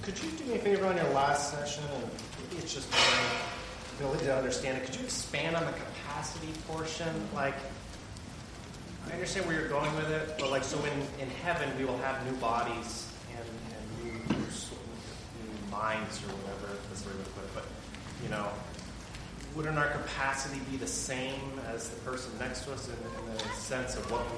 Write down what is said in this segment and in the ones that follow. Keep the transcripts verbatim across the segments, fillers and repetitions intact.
Could you do me a favor on your last session, and maybe it's just my ability to understand it, could you expand on the capacity portion? Like, I understand where you're going with it, but like, so in, in heaven we will have new bodies and, and new, new minds or whatever, that's the way to put it, but, you know, wouldn't our capacity be the same as the person next to us in, in the sense of what we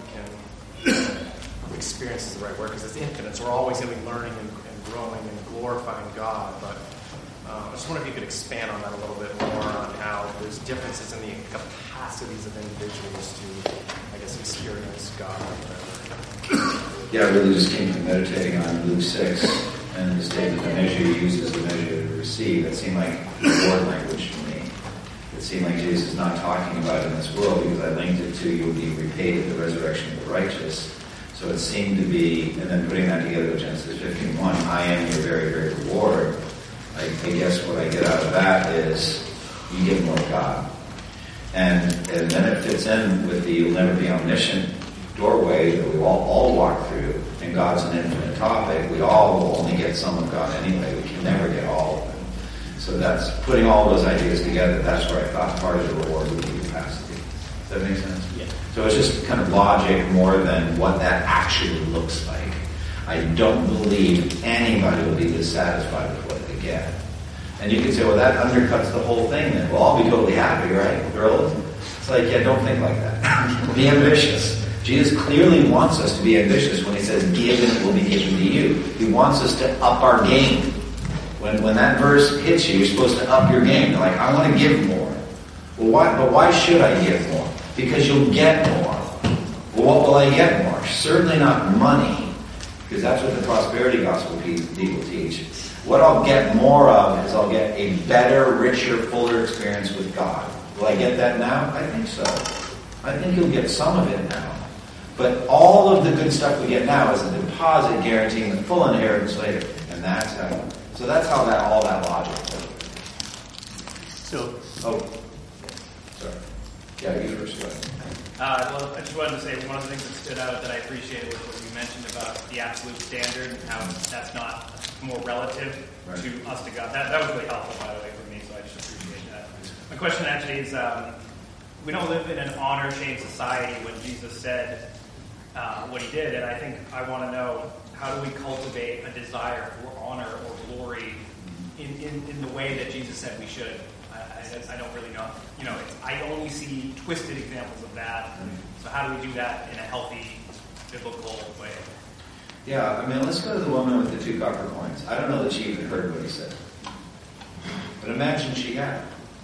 can experience is the right word, because it's infinite, so we're always going to be learning and, and growing and glorifying God, but um, I just wonder if you could expand on that a little bit more on how there's differences in the capacities of individuals to, I guess, experience God or whatever. Yeah, I really just came from meditating on Luke six and the statement, the measure you use is the measure to receive. It seemed like word language to me. It seemed like Jesus is not talking about it in this world, because I linked it to you will be repaid at the resurrection of the righteous. So it seemed to be, and then putting that together with Genesis fifteen one, I am your very, very reward. I, I guess what I get out of that is you get more of God. And, and then it fits in with the you'll never be omniscient doorway that we all, all walk through. And God's an infinite topic. We all will only get some of God anyway. We can never get all of it. So that's putting all those ideas together. That's where I thought part of the reward would be capacity. Does that make sense? Yeah. So it's just kind of logic more than what that actually looks like. I don't believe anybody will be dissatisfied with what they get. And you can say, well, that undercuts the whole thing then. We'll all be totally happy, right? Girls? It's like, yeah, don't think like that. Be ambitious. Jesus clearly wants us to be ambitious when he says, give and it will be given to you. He wants us to up our game. When when that verse hits you, you're supposed to up your game. You're like, I want to give more. Well, why, but why should I give more? Because you'll get more. Well, what will I get more? Certainly not money, because that's what the prosperity gospel people teach. What I'll get more of is I'll get a better, richer, fuller experience with God. Will I get that now? I think so. I think you'll get some of it now. But all of the good stuff we get now is a deposit guaranteeing the full inheritance later. And that's how. So that's how that all that logic works. So, oh, sorry. Yeah, you first. Go ahead. Uh, well, I just wanted to say one of the things that stood out that I appreciated was what you mentioned about the absolute standard and how that's not more relative right. to us to God. That, that was really helpful, by the way, for me, so I just appreciate that. My question actually is, um, we don't live in an honor-shame society when Jesus said uh, what he did, and I think I want to know, how do we cultivate a desire for honor or glory in, in, in the way that Jesus said we should? I, I don't really know. You know, it's, I only see twisted examples of that. So how do we do that in a healthy, biblical way? Yeah, I mean, let's go to the woman with the two copper coins. I don't know that she even heard what he said. But imagine she had.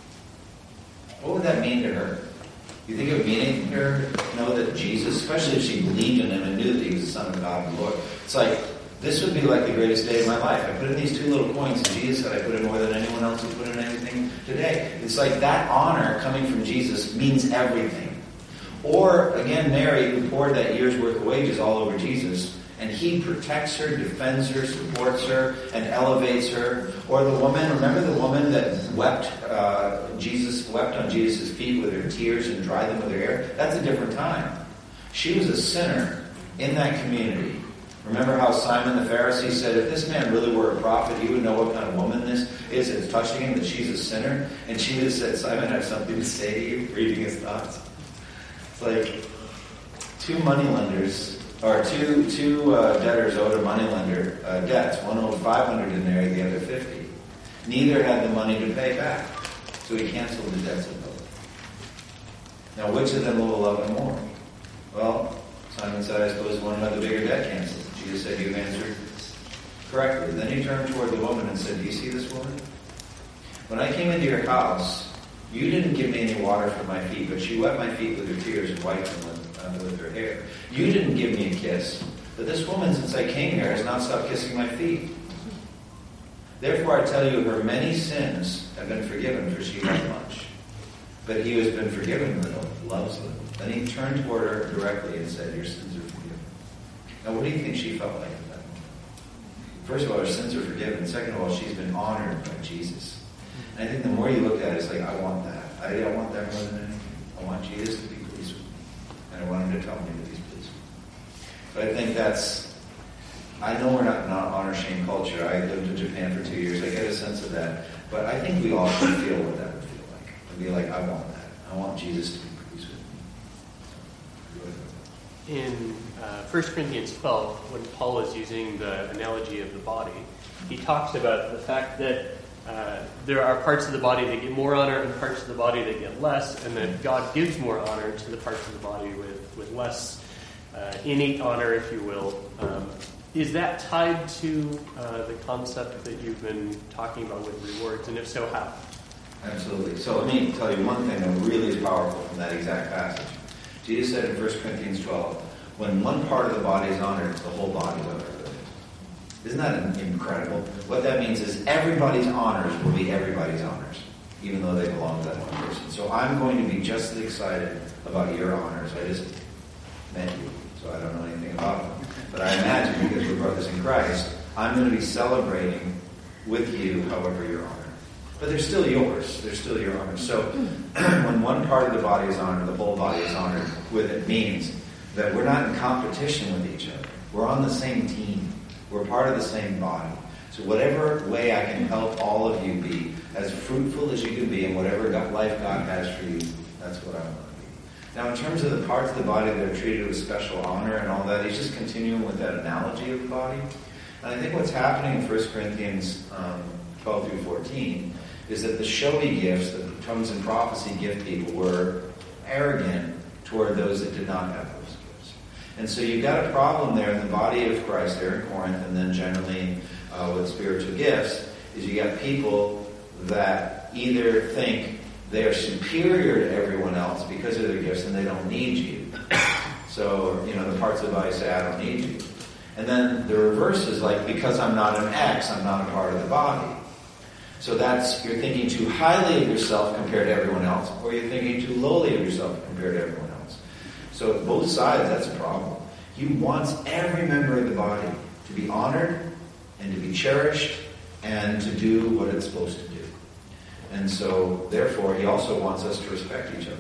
What would that mean to her? You think it would mean anything to her to know that Jesus, especially if she believed in him and knew that he was the Son of God and Lord. It's like, this would be like the greatest day of my life. I put in these two little coins, and Jesus said I put in more than anyone else would put in anything today. It's like that honor coming from Jesus means everything. Or, again, Mary, who poured that year's worth of wages all over Jesus, and he protects her, defends her, supports her, and elevates her. Or the woman, remember the woman that wept, uh, Jesus wept on Jesus' feet with her tears and dried them with her hair? That's a different time. She was a sinner in that community. Remember how Simon the Pharisee said, if this man really were a prophet, he would know what kind of woman this is that's touching him, that she's a sinner. And she would have said, Simon, I have something to say to you, reading his thoughts. It's like two moneylenders, or two two uh, debtors owed a moneylender uh, debts. One owed five hundred denarii, the other fifty. Neither had the money to pay back, so he canceled the debts of both. Now, which of them will love him more? Well, Simon said, I suppose the one who had the bigger debt canceled. Jesus said, you've answered correctly. Then he turned toward the woman and said, do you see this woman? When I came into your house, you didn't give me any water for my feet, but she wet my feet with her tears and wiped them with, uh, with her hair. You didn't give me a kiss, but this woman, since I came here, has not stopped kissing my feet. Therefore I tell you, her many sins have been forgiven, for she loved much. But he who has been forgiven little loves little. Then he turned toward her directly and said, your sins are forgiven. Now what do you think she felt like at that moment? First of all, her sins are forgiven. Second of all, she's been honored by Jesus. And I think the more you look at it, it's like, I want that. I, I want that more than anything. I want Jesus to be pleased with me. And I want him to tell me that he's pleased with me. But I think that's I know we're not not honor shame culture. I lived in Japan for two years. I get a sense of that, but I think we all should feel what that would feel like. And be like, I want that. I want Jesus to be pleased with me. In uh, First Corinthians twelve, when Paul is using the analogy of the body, he talks about the fact that uh, there are parts of the body that get more honor and parts of the body that get less, and that God gives more honor to the parts of the body with, with less uh, innate honor, if you will. Um, is that tied to uh, the concept that you've been talking about with rewards, and if so, how? Absolutely. So let me tell you one thing that really is powerful from that exact passage. Jesus said in First Corinthians twelve, when one part of the body is honored, the whole body is honored. Isn't that incredible? What that means is everybody's honors will be everybody's honors, even though they belong to that one person. So I'm going to be just as excited about your honors. I just met you, so I don't know anything about them. But I imagine, because we're brothers in Christ, I'm going to be celebrating with you however you're honored. But they're still yours. They're still your honors. So when one part of the body is honored, the whole body is honored with it means that we're not in competition with each other. We're on the same team. We're part of the same body. So whatever way I can help all of you be as fruitful as you can be in whatever God, life God has for you, that's what I want to be. Now, in terms of the parts of the body that are treated with special honor and all that, he's just continuing with that analogy of the body. And I think what's happening in First Corinthians um, twelve through fourteen is that the showy gifts, the tongues and prophecy gift people, were arrogant toward those that did not have those gifts. And so you've got a problem there in the body of Christ there in Corinth, and then generally uh, with spiritual gifts, is you got people that either think they are superior to everyone else because of their gifts and they don't need you. So, you know, the parts of the body say, I don't need you. And then the reverse is like, because I'm not an X, I'm not a part of the body. So that's, you're thinking too highly of yourself compared to everyone else, or you're thinking too lowly of yourself compared to everyone else. So both sides, that's a problem. He wants every member of the body to be honored and to be cherished and to do what it's supposed to do. And so, therefore, he also wants us to respect each other.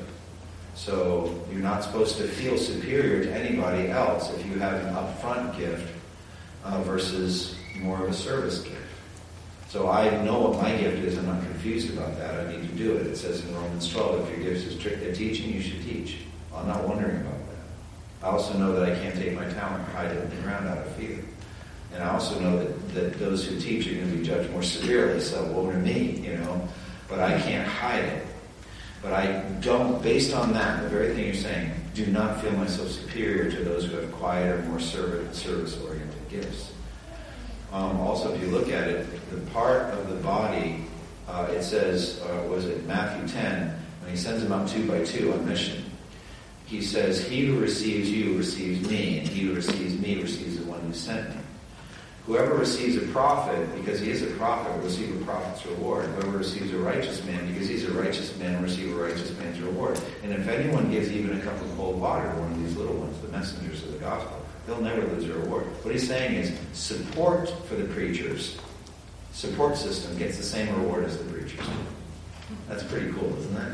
So you're not supposed to feel superior to anybody else if you have an upfront gift uh, versus more of a service gift. So I know what my gift is. I'm not confused about that. I need to do it. It says in Romans twelve, if your gift is trick at teaching, you should teach. I'm not wondering about that. I also know that I can't take my talent and hide it in the ground out of fear. And I also know that, that those who teach are going to be judged more severely, so over to me, you know. But I can't hide it. But I don't, based on that, the very thing you're saying, do not feel myself superior to those who have quieter, more service-oriented gifts. Um, also, if you look at it, the part of the body, uh, it says, uh, was it Matthew ten, when he sends them out two by two on mission, he says, he who receives you receives me, and he who receives me receives the one who sent me. Whoever receives a prophet, because he is a prophet, will receive a prophet's reward. Whoever receives a righteous man, because he's a righteous man, will receive a righteous man's reward. And if anyone gives even a cup of cold water to one of these little ones, the messengers of the gospel, they'll never lose their reward. What he's saying is support for the preachers, support system gets the same reward as the preachers. That's pretty cool, isn't that?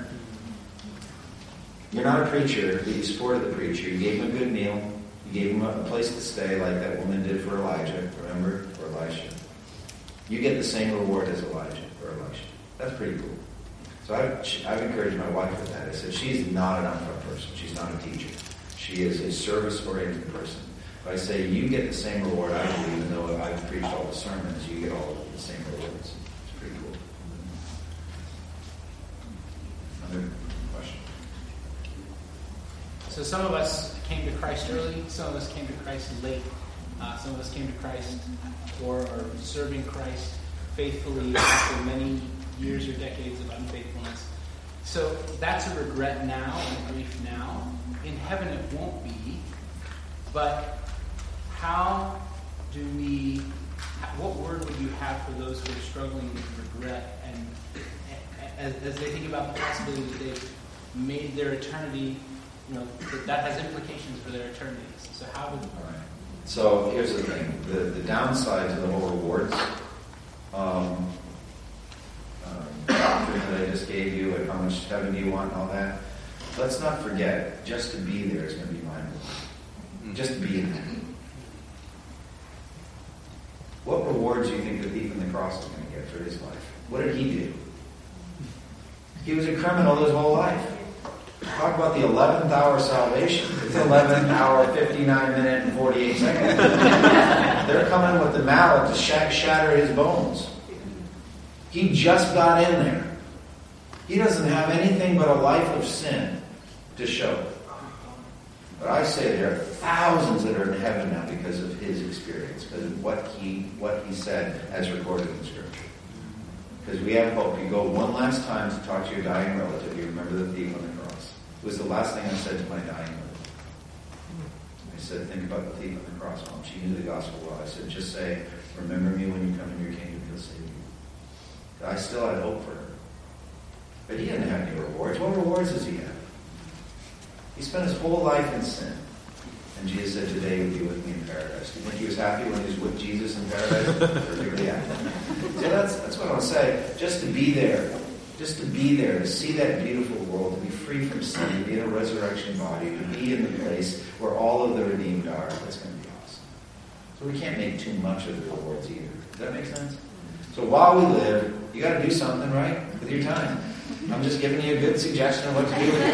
You're not a preacher, but you supported the preacher. You gave him a good meal. You gave him a place to stay like that woman did for Elijah, remember? For Elisha. You get the same reward as Elijah or Elisha. That's pretty cool. So I've, I've encouraged my wife with that. I said, she's not an upfront person. She's not a teacher. She is a service-oriented person. But I say, you get the same reward I do, even though I've preached all the sermons, you get all the same rewards. It's pretty cool. Another question? So some of us came to Christ early, some of us came to Christ late. Uh, some of us came to Christ or are serving Christ faithfully after many years or decades of unfaithfulness. So that's a regret now and a grief now. In heaven it won't be. But how do we, what word would you have for those who are struggling with regret and as, as they think about the possibility that they've made their eternity, you know, that, that has implications for their eternities. So how would... All right. So here's the thing. The, the downside to the whole rewards um, um, doctrine that I just gave you, like how much heaven do you want and all that, let's not forget, just to be there is going to be mind-blowing. Just to be there. rewards do you think the thief on the cross is going to get for his life? What did he do? He was a criminal his whole life. Talk about the eleventh hour salvation. It's eleven hour, fifty-nine minute, and forty-eight seconds. They're coming with the mallet to sh- shatter his bones. He just got in there. He doesn't have anything but a life of sin to show. But I say there are thousands that are in heaven now because of his experience, because of what he what he said as recorded in Scripture. Because we have hope. You go one last time to talk to your dying relative. You remember the thief on the cross. It was the last thing I said to my dying relative. I said, think about the thief on the cross, Mom. She knew the gospel well. I said, just say, remember me when you come into your kingdom, he'll save you. I still had hope for her. But he didn't have any rewards. What rewards does he have? He spent his whole life in sin. And Jesus said, today you'll be with me in paradise. Do you think he was happy when he was with Jesus in paradise? Perfectly happy. So that's, that's what I want to say. Just to be there. Just to be there. To see that beautiful world. To be free from sin. To be in a resurrection body. To be in the place where all of the redeemed are. That's going to be awesome. So we can't make too much of the rewards either. Does that make sense? So while we live, you got to do something, right? With your time. I'm just giving you a good suggestion of what to do with your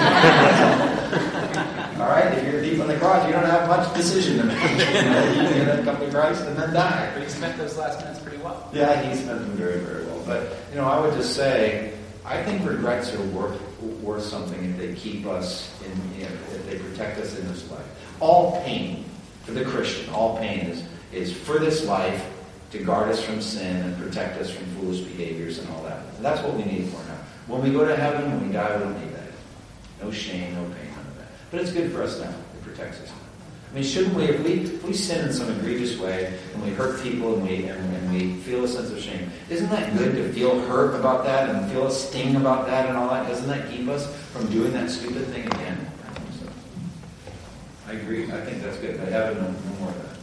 time. All right? If you're deep on the cross, you don't have much decision to make. You know, you're going to come to Christ and then die. But he spent those last minutes pretty well. Yeah, he spent them very, very well. But, you know, I would just say, I think regrets are worth, worth something if they keep us in, you know, if they protect us in this life. All pain, for the Christian, all pain is, is for this life to guard us from sin and protect us from foolish behaviors and all that. And that's what we need for now. When we go to heaven, when we die, we don't need that. No shame, no pain, none of that. But it's good for us now. It protects us. I mean, shouldn't we, if we if we sin in some egregious way and we hurt people and we and, and we feel a sense of shame, isn't that good to feel hurt about that and feel a sting about that and all that? Doesn't that keep us from doing that stupid thing again? So, I agree. I think that's good. I have no, no more of that.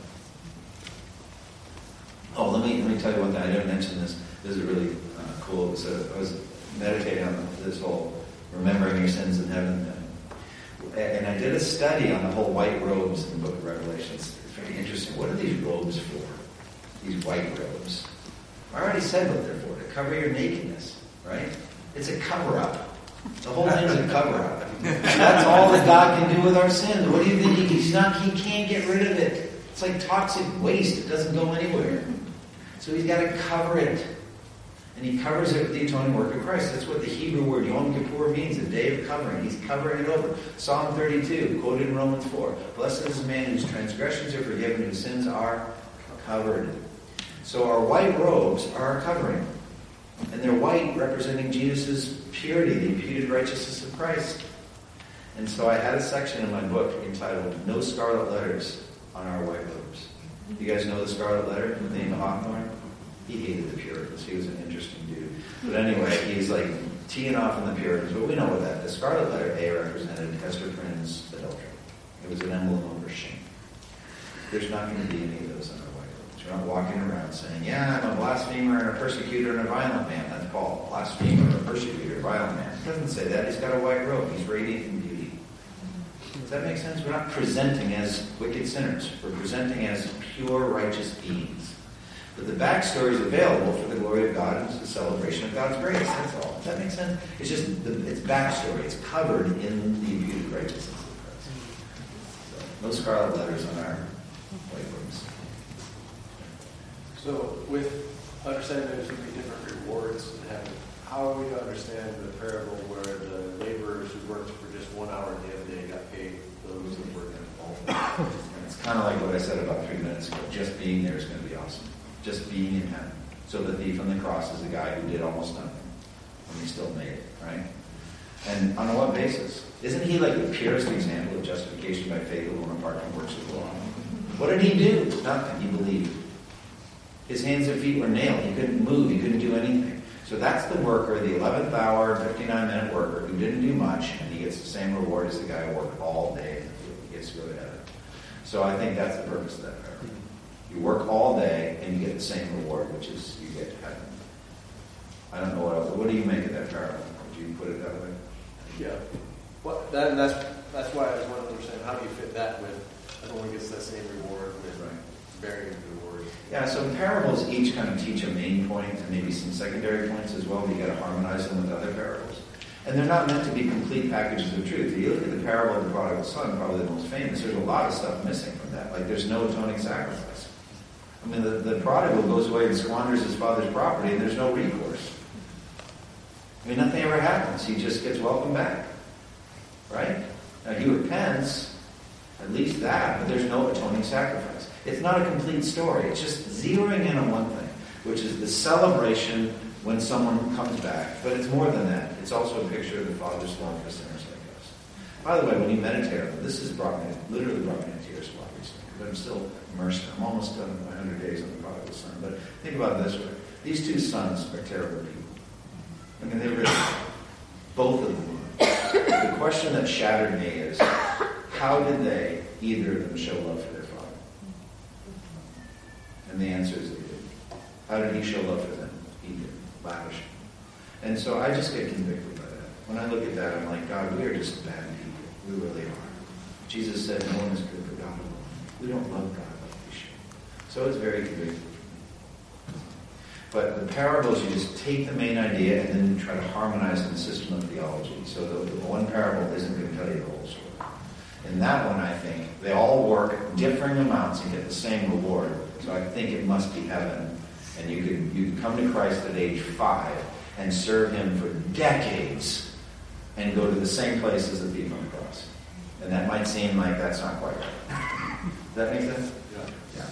Oh, let me let me tell you one thing. I didn't mention this. This is really uh, cool. So I was meditating on this whole remembering your sins in heaven thing. And I did a study on the whole white robes in the book of Revelation. It's very interesting. What are these robes for? These white robes. I already said what they're for. To cover your nakedness, right? It's a cover-up. The whole thing's a cover-up. That's all that God can do with our sins. What do you think? He's not, he can't get rid of it. It's like toxic waste. It doesn't go anywhere. So he's got to cover it. And he covers it with the atoning work of Christ. That's what the Hebrew word Yom Kippur means, a day of covering. He's covering it over. Psalm thirty-two, quoted in Romans four. Blessed is the man whose transgressions are forgiven, whose sins are covered. So our white robes are our covering. And they're white, representing Jesus' purity, the imputed righteousness of Christ. And so I had a section in my book entitled No Scarlet Letters on Our White Robes. You guys know the Scarlet Letter with Nathan Hawthorne? He hated the Puritans. He was an interesting dude. But anyway, he's like teeing off on the Puritans. But we know what that. The Scarlet Letter A represented Esther Prynne's adultery. It was an emblem of her shame. There's not going to be any of those on our white robes. You're not walking around saying, yeah, I'm a blasphemer and a persecutor and a violent man. That's Paul. Blasphemer, a persecutor, a violent man. It doesn't say that. He's got a white robe. He's radiant in beauty. Does that make sense? We're not presenting as wicked sinners. We're presenting as pure, righteous beings. But the backstory is available for the glory of God and it's the celebration of God's grace. That's all. Does that make sense? It's just, the, it's backstory. It's covered in the imputed righteousness of Christ. So, no scarlet letters on our white robes. So, with understanding there's going to be different rewards in heaven, how are we to understand the parable where the laborers who worked for just one hour at the end of the day got paid those that worked in all? It's kind of like what I said about three minutes ago. Just being there is going to be awesome. Just being in heaven. So the thief on the cross is the guy who did almost nothing, and he still made it, right? And on what basis? Isn't he like the purest example of justification by faith alone apart from works of the law? What did he do? Nothing. He believed. His hands and feet were nailed. He couldn't move. He couldn't do anything. So that's the worker, the eleventh hour, fifty-nine minute worker who didn't do much, and he gets the same reward as the guy who worked all day in the field. He gets to go to heaven. So I think that's the purpose of that parable. You work all day and you get the same reward, which is you get to heaven. I don't know what else. What do you make of that parable? Would you put it that way? Yeah. Well, that, that's that's why I was wondering, how do you fit that with everyone gets that same reward with Right. bearing the word. Yeah, so parables each kind of teach a main point and maybe some secondary points as well, but you got to harmonize them with other parables. And they're not meant to be complete packages of truth. If you look at the parable of the prodigal son, probably the most famous, there's a lot of stuff missing from that. Like there's no atoning sacrifice. I mean, the, the prodigal goes away and squanders his father's property and there's no recourse. I mean, nothing ever happens. He just gets welcomed back. Right? Now he repents, at least that, but there's no atoning sacrifice. It's not a complete story. It's just zeroing in on one thing, which is the celebration when someone comes back. But it's more than that. It's also a picture of the Father's love for sinners like us. By the way, when you meditate on it, this has brought me, literally brought me to tears a lot recently. But I'm still immersed. I'm almost done with my one hundred days on the prodigal son. But think about it this way. These two sons are terrible people. I mean, they really are. Both of them are. The question that shattered me is, how did they, either of them, show love for their father? And the answer is they did. How did he show love for them? He did. Lavish. And so I just get convicted by that. When I look at that, I'm like, God, we are just bad people. We really are. Jesus said, no one is good but God alone. We don't love God like we should. So it's very convicting. But the parables, you just take the main idea and then you try to harmonize in the system of theology. So the, the one parable isn't going to tell you the whole story. In that one, I think, they all work differing amounts and get the same reward. So I think it must be heaven. And you could you could come to Christ at age five and serve him for decades and go to the same place as the thief on the cross. And that might seem like that's not quite right. Does that make sense? Yeah.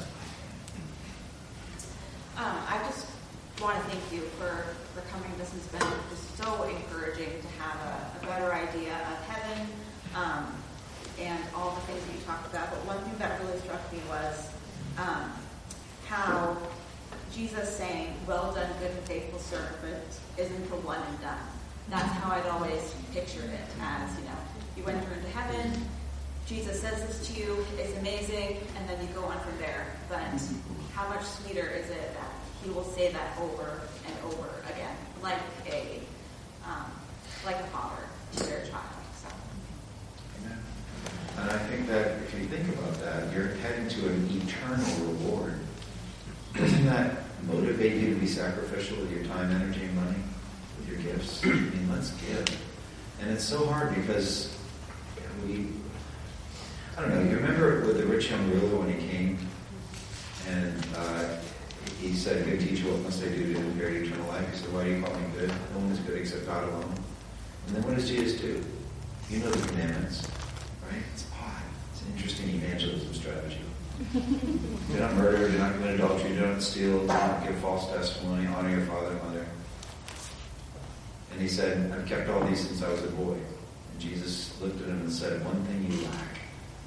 Yeah. Um, I just want to thank you for, for coming. This has been just so encouraging to have a, a better idea of heaven um, and all the things that you talked about. But one thing that really struck me was um, how Jesus saying, well done, good and faithful servant, isn't a one and done. That's how I'd always pictured it as, you know, you enter into heaven, Jesus says this to you, it's amazing, and then you go on from there. But how much sweeter is it that he will say that over and over again, like a um, like a father to their child. So. Amen. And I think that if you think about that, you're heading to an eternal reward. Doesn't that motivate you to be sacrificial with your time, energy, and money, with your gifts? I mean, let's give. And it's so hard because we, I don't know, you remember with the rich young ruler when he came and uh, he said, good teacher, what must I do to inherit eternal life? He said, why do you call me good? No one is good except God alone. And then what does Jesus do? You know the commandments, right? It's odd. It's an interesting evangelism strategy. Do not murder, do not commit adultery, do not steal, do not give false testimony, honor your father and mother. And he said, I've kept all these since I was a boy. And Jesus looked at him and said, one thing you lack.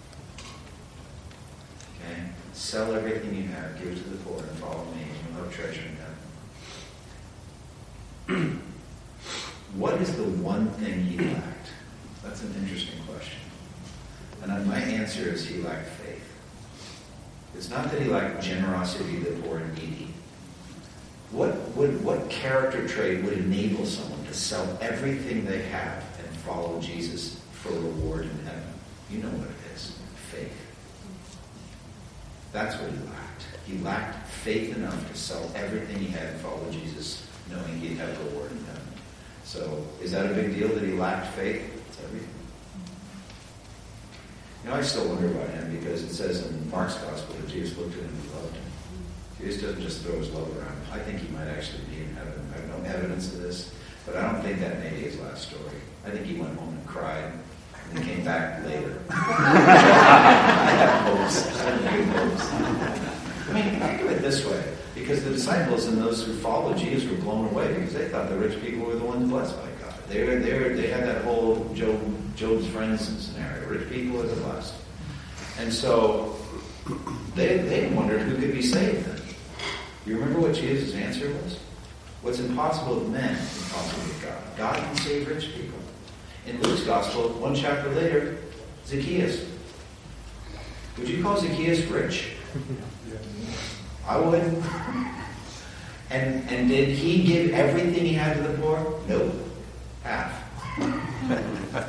Okay? Sell everything you have, give it to the poor, and follow me, and you'll have treasure in heaven. What is the one thing he lacked? That's an interesting question. And my answer is he lacked faith. It's not that he lacked generosity to the poor and needy. What would what character trait would enable someone to sell everything they have and follow Jesus for a reward in heaven? You know what it is. Faith. That's what he lacked. He lacked faith enough to sell everything he had and follow Jesus, knowing he'd have a reward in heaven. So, is that a big deal that he lacked faith? It's everything. You know, I still wonder about him because it says in Mark's Gospel that Jesus looked at him and loved him. Jesus doesn't just throw his love around. I think he might actually be in heaven. I have no evidence of this, but I don't think that may be his last story. I think he went home and cried and then came back later. I have hopes. I have big hopes. I mean, think of it this way. Because the disciples and those who followed Jesus were blown away because they thought the rich people were the ones blessed by God. They were, they were, they had that whole Job, Job's friends scenario. Rich people are the blessed. And so they, they wondered who could be saved then. You remember what Jesus' answer was? What's impossible with men is impossible with God. God can save rich people. In Luke's Gospel, one chapter later, Zacchaeus. Would you call Zacchaeus rich? I would. And and did he give everything he had to the poor? No. Half.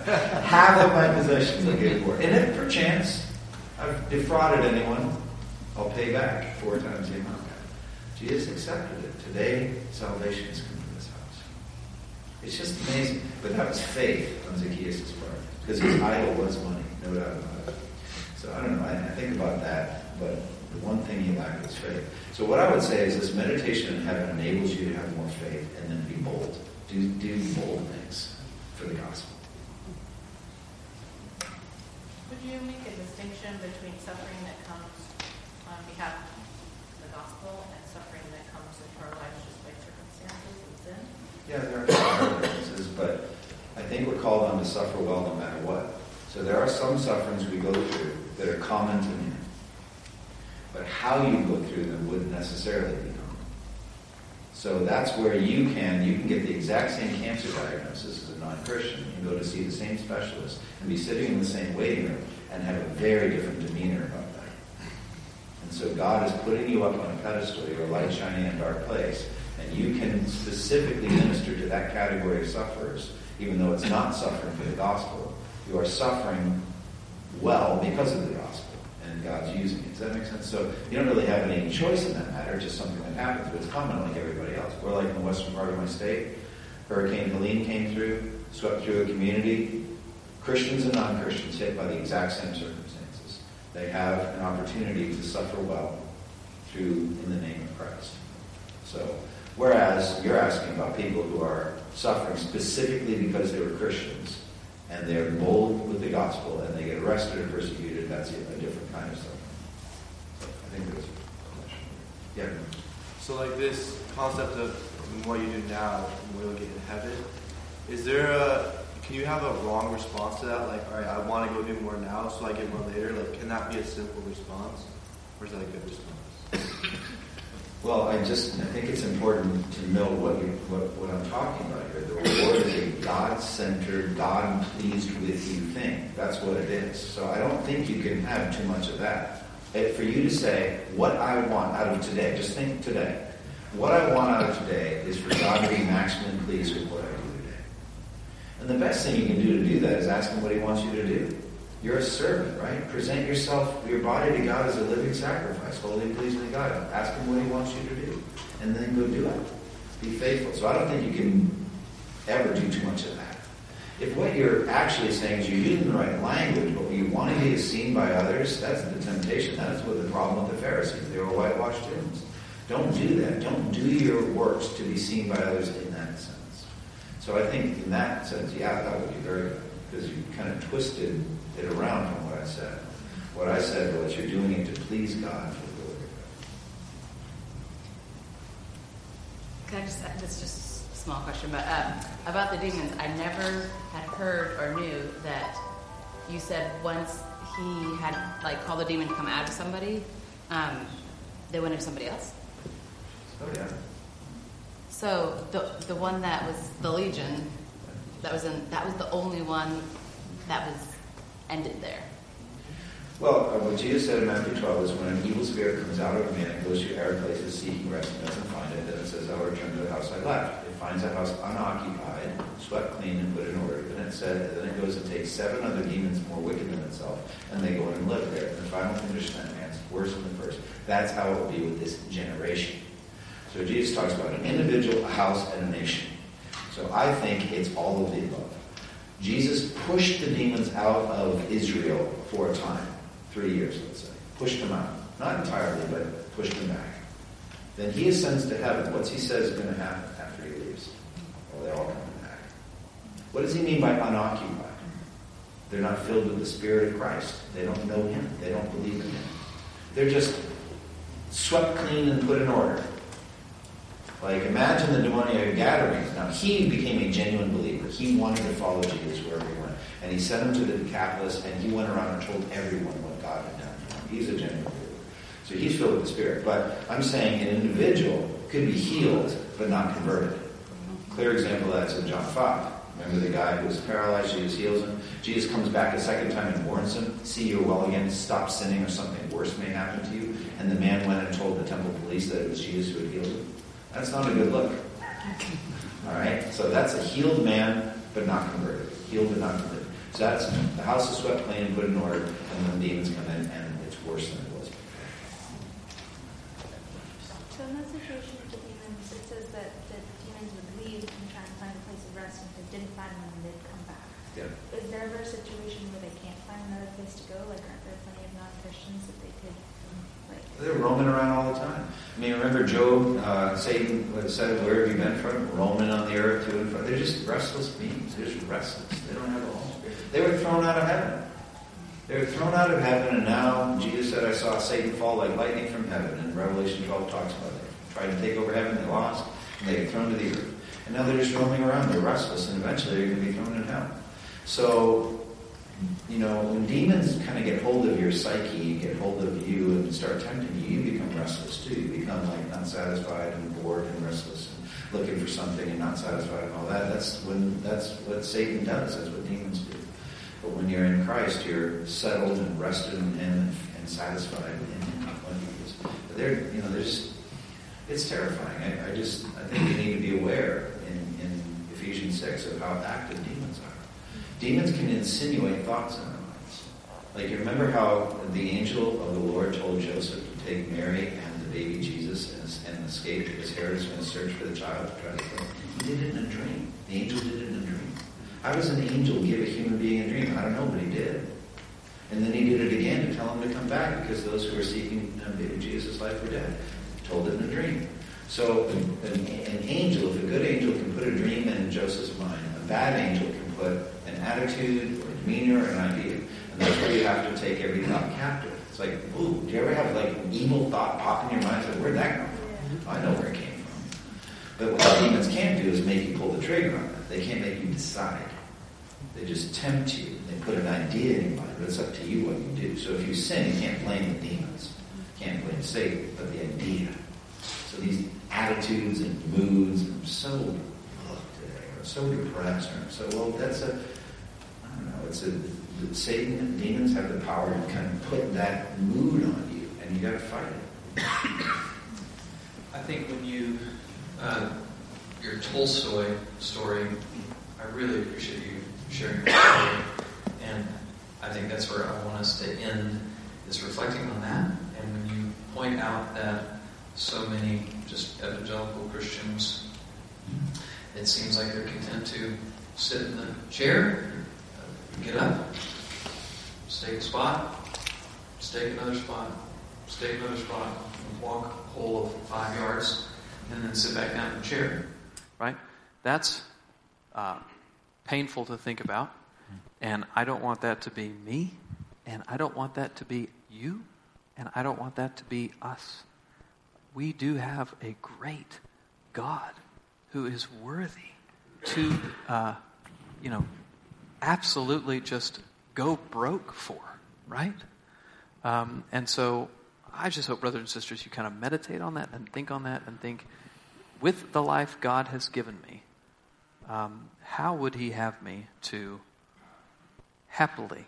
Half of my possessions I gave poor. And if perchance I've defrauded anyone, I'll pay back four times the amount. Jesus accepted it. Today, salvation has come to this house. It's just amazing. But that was faith on Zacchaeus' part. Because his idol was money, no doubt about it. So I don't know, I, I think about that, but the one thing he lacked was faith. So what I would say is this meditation in heaven enables you to have more faith and then be bold. Do, do bold things for the gospel. Would you make a distinction between suffering that comes on behalf of the gospel and suffering that comes into our lives just by circumstances and sin? Yeah, there are differences, but I think we're called on to suffer well no matter what. So there are some sufferings we go through that are common to men. But how you go through them wouldn't necessarily be common. So that's where you can, you can get the exact same cancer diagnosis as a non-Christian and go to see the same specialist and be sitting in the same waiting room and have a very different demeanor about that. And so God is putting you up on a pedestal, you're a light shining in a dark place, and you can specifically minister to that category of sufferers, even though it's not suffering for the gospel. You are suffering well because of the gospel, and God's using it. Does that make sense? So you don't really have any choice in that matter, it's just something that happens, but it's common like everybody else. We're like in the western part of my state. Hurricane Helene came through, swept through a community. Christians and non-Christians hit by the exact same circumstances. They have an opportunity to suffer well through in the name of Christ. So, whereas you're asking about people who are suffering specifically because they were Christians, and they're bold with the gospel, and they get arrested or persecuted, that's a different kind of suffering. So I think there's a question. Yeah. So like this concept of what you do now and what you'll get in heaven, is there a, can you have a wrong response to that? Like, all right, I want to go do more now, so I get more later. Like, can that be a simple response? Or is that a good response? Well, I just I think it's important to know what you what, what I'm talking about here. The reward is a God-centered, God-pleased with you thing. That's what it is. So I don't think you can have too much of that. If for you to say, what I want out of today, just think today. What I want out of today is for God to be maximally pleased with what I do today. And the best thing you can do to do that is ask Him what He wants you to do. You're a servant, right? Present yourself, your body to God as a living sacrifice, holy, pleasing to God. Ask Him what He wants you to do, and then go do it. Be faithful. So I don't think you can ever do too much of that. If what you're actually saying is you're using the right language, but what you want to be is seen by others, that's the temptation. That's what the problem with the Pharisees. They were whitewashed tombs. Don't do that. Don't do your works to be seen by others in that sense. So I think in that sense, yeah, that would be very good, because you kind of twisted it around from what I said. What I said was you're doing it to please God for the glory of God. Can I just, this is just a small question, but um, about the demons, I never had heard or knew that you said once he had like called the demon to come out of somebody, um, they went into somebody else. Oh yeah. So the the one that was the Legion, that was in that was the only one that was ended there. Well, uh, what Jesus said in Matthew twelve is when an evil spirit comes out of a man and goes to arid places seeking rest and doesn't find it, then it says, I'll return to the house I left. It finds that house unoccupied, swept clean, and put in order. Then it said, then it goes and takes seven other demons more wicked than itself, and they go in and live there. And the final condition of that man's worse than the first. That's how it will be with this generation. So Jesus talks about an individual, a house, and a nation. So I think it's all of the above. Jesus pushed the demons out of Israel for a time. Three years, let's say. Pushed them out. Not entirely, but pushed them back. Then he ascends to heaven. What's he says is going to happen after he leaves? Well, they're all coming back. What does he mean by unoccupied? They're not filled with the Spirit of Christ. They don't know Him. They don't believe in Him. They're just swept clean and put in order. Like, imagine the demoniac Gadarenes. Now, he became a genuine believer. He wanted to follow Jesus wherever he went. And he sent him to the Decapolis, and he went around and told everyone what God had done for him. He's a genuine believer. So he's filled with the Spirit. But I'm saying an individual could be healed, but not converted. Clear example of that's in John five. Remember the guy who was paralyzed, Jesus heals him. Jesus comes back a second time and warns him, see, you're well again, stop sinning or something worse may happen to you. And the man went and told the temple police that it was Jesus who had healed him. That's not a good look. All right? So that's a healed man, but not converted. Healed but not converted. So that's, the house is swept clean and put in order, and then demons come in, and it's worse than it was before. in that situation with the demons, it says that the demons would leave and try and find a place of rest, and if they didn't find one, they'd come back. Yeah. Is there ever a situation where they can't find another place to go? Like, aren't there plenty of non-Christians that they could, like... They're roaming around all the time. I mean, remember Job, uh, Satan said, where have you been from? Roaming on the earth to and fro. They're just restless beings. They're just restless. They don't have a home. They were thrown out of heaven. They were thrown out of heaven, and now Jesus said, I saw Satan fall like lightning from heaven. And Revelation twelve talks about it. They tried to take over heaven, they lost, and they were thrown to the earth. And now they're just roaming around. They're restless, and eventually they're going to be thrown in hell. So, you know, when demons kind of get hold of your psyche, get hold of you and start tempting you, you become restless too. You become like not satisfied and bored and restless and looking for something and not satisfied and all that. That's when that's what Satan does. That's what demons do. But when you're in Christ, you're settled and rested in Him and satisfied in Him. But they're, you know, they're just, it's terrifying. I, I just, I think you need to be aware in, in Ephesians six of how active demons are. Demons can insinuate thoughts in our minds. Like, you remember how the angel of the Lord told Joseph to take Mary and the baby Jesus and, and escape because Herod was going to search for the child to try to kill him? He did it in a dream. The angel did it in a dream. How does an angel give a human being a dream? I don't know, but he did. And then he did it again to tell him to come back because those who were seeking uh, baby Jesus' life were dead. He told it in a dream. So an, an, an angel, if a good angel can put a dream in Joseph's mind, a bad angel can put an attitude or a demeanor or an idea. And that's where you have to take every thought captive. It's like, ooh, do you ever have like an evil thought pop in your mind? It's like, where'd that come from? I know where it came from. But what the demons can't do is make you pull the trigger on it. They can't make you decide. They just tempt you. They put an idea in your mind, but it's up to you what you do. So if you sin, you can't blame the demons. You can't blame Satan, but the idea. So these attitudes and moods, I'm so ugh, today, or so depressed, or so, well, that's a, I don't know, it's a, Satan and demons have the power to kind of put that mood on you, and you got to fight it. I think when you, uh, your Tolstoy story, I really appreciate you sharing your story, and I think that's where I want us to end, is reflecting on that. And when you point out that so many just evangelical Christians, it seems like they're content to sit in the chair, get up, stake a spot, stake another spot, stake another spot, walk a whole of five yards, and then sit back down in the chair. Right? That's uh, painful to think about, and I don't want that to be me, and I don't want that to be you, and I don't want that to be us. We do have a great God who is worthy to, uh, you know, absolutely just go broke for, right? Um, and so I just hope, brothers and sisters, you kind of meditate on that and think on that and think, with the life God has given me, um, how would He have me to happily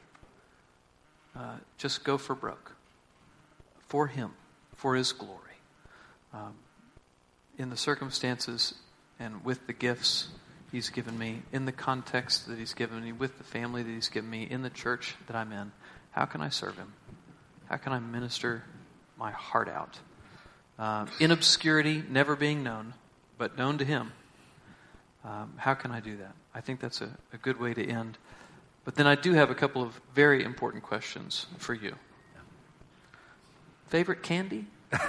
uh, just go for broke for Him, for His glory, um, in the circumstances and with the gifts He's given me, in the context that He's given me, with the family that He's given me, in the church that I'm in? How can I serve Him? How can I minister my heart out? Uh, in obscurity, never being known, but known to Him. Um, how can I do that? I think that's a, a good way to end. But then I do have a couple of very important questions for you. Favorite candy?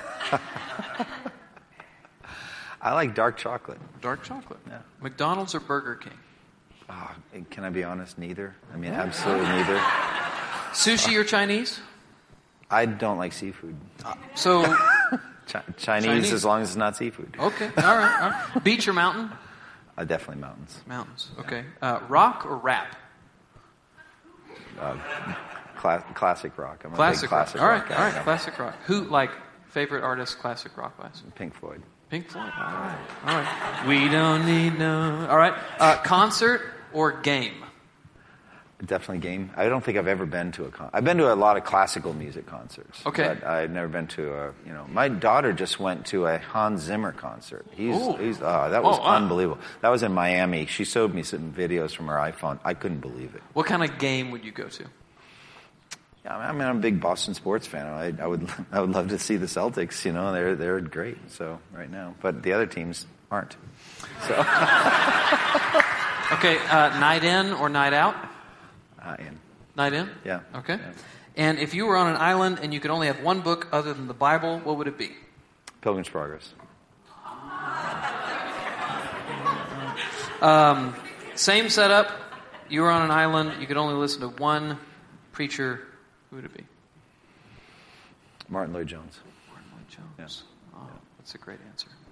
I like dark chocolate. Dark chocolate. Yeah. McDonald's or Burger King? Oh, can I be honest? Neither. I mean, absolutely neither. Sushi or Chinese? I don't like seafood. Uh, so, Ch- Chinese, Chinese, as long as it's not seafood. Okay, all right. All right. Beach or mountain? Uh, definitely mountains. Mountains. Okay. Uh, rock or rap? Uh, cla- classic rock. I'm classic a big classic rock. rock. All right. All right. Classic rock. Who like favorite artist? Classic rock wise. Pink Floyd. Pink Floyd. All right. All right. We don't need no. All right. Uh, concert or game? Definitely game. I don't think I've ever been to a con- I've been to a lot of classical music concerts. Okay. But I've never been to a, you know, my daughter just went to a Hans Zimmer concert. He's, Ooh. he's, oh, that was Oh, wow. unbelievable. That was in Miami. She showed me some videos from her iPhone. I couldn't believe it. What kind of game would you go to? Yeah, I mean, I'm a big Boston sports fan. I, I would, I would love to see the Celtics. You know, they're they're great. So right now, but the other teams aren't. So Okay, uh, night in or night out? uh, in. Night in. Yeah. Okay. Yeah. And if you were on an island and you could only have one book other than the Bible, what would it be? Pilgrim's Progress. Um, same setup. You were on an island. You could only listen to one preacher. Who would it be? Martin Lloyd-Jones. Martin Lloyd-Jones. Yeah. Oh, that's a great answer.